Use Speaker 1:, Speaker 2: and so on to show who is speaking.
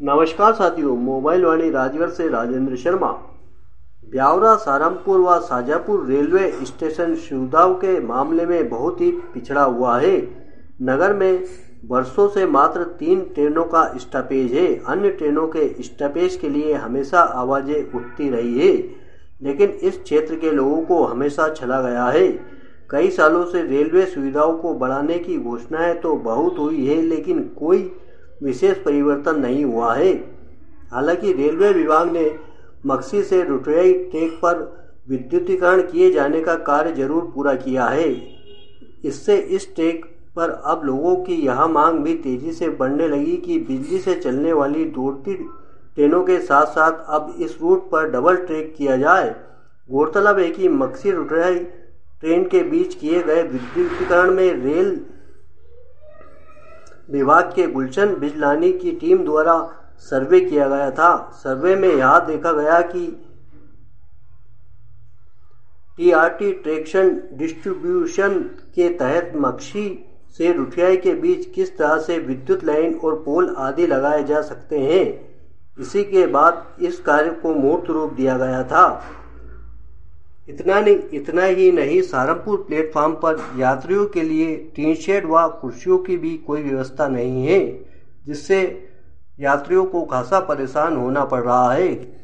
Speaker 1: नमस्कार साथियों, मोबाइल वाणी राजगढ़ से राजेंद्र शर्मा। ब्यावरा, सहारनपुर व शाजापुर रेलवे स्टेशन सुविधाओं के मामले में बहुत ही पिछड़ा हुआ है। नगर में वर्षों से मात्र 3 ट्रेनों का स्टॉपेज है। अन्य ट्रेनों के स्टॉपेज के लिए हमेशा आवाजें उठती रही है, लेकिन इस क्षेत्र के लोगों को हमेशा छला गया है। कई सालों से रेलवे सुविधाओं को बढ़ाने की घोषणाएं तो बहुत हुई है, लेकिन कोई विशेष परिवर्तन नहीं हुआ है। हालांकि रेलवे विभाग ने मक्सी से रुटोई ट्रैक पर विद्युतीकरण किए जाने का कार्य जरूर पूरा किया है। इससे इस ट्रैक पर अब लोगों की यह मांग भी तेजी से बढ़ने लगी कि बिजली से चलने वाली दौड़ती ट्रेनों के साथ साथ अब इस रूट पर डबल ट्रैक किया जाए। गौरतलब है कि मक्सी रुटोई ट्रेन के बीच किए गए विद्युतीकरण में रेल विभाग के गुलशन बिजलानी की टीम द्वारा सर्वे किया गया था। सर्वे में यह देखा गया कि टीआरटी ट्रैक्शन डिस्ट्रीब्यूशन के तहत मक्सी से रुटोई के बीच किस तरह से विद्युत लाइन और पोल आदि लगाए जा सकते हैं। इसी के बाद इस कार्य को मूर्त रूप दिया गया था। इतना ही नहीं, सहारनपुर प्लेटफार्म पर यात्रियों के लिए टीन शेड व कुर्सियों की भी कोई व्यवस्था नहीं है, जिससे यात्रियों को खासा परेशान होना पड़ रहा है।